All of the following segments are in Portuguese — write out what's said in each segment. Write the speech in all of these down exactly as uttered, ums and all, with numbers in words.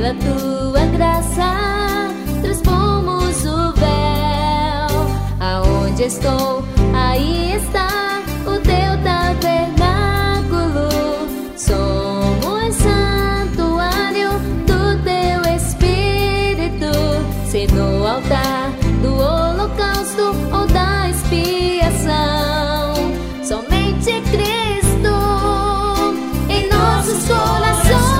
Pela tua graça transpomos o véu. Aonde estou, aí está o teu tabernáculo. Somos santuário do teu Espírito. Se no altar do holocausto ou da expiação, somente Cristo em nossos corações.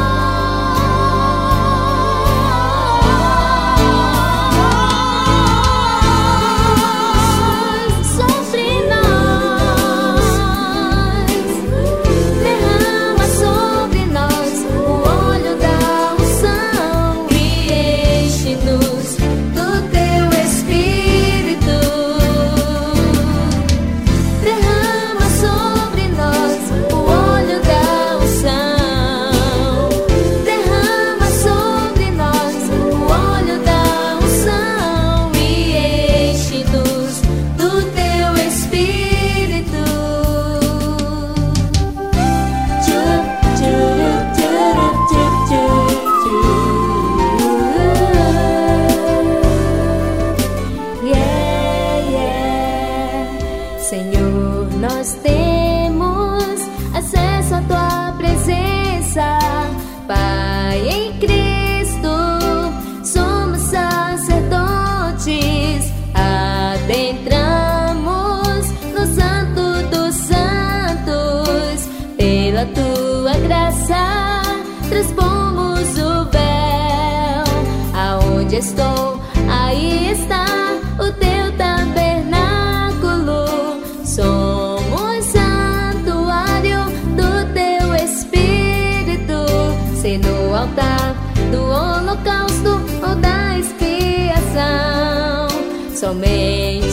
Senhor, nós temos acesso à tua presença, Pai, em Cristo somos sacerdotes, adentramos no Santo dos Santos. Pela tua graça transpomos o véu. Aonde estou, aí está o teu tabernáculo. Somos santuário do teu Espírito. Se no altar do holocausto ou da expiação, somente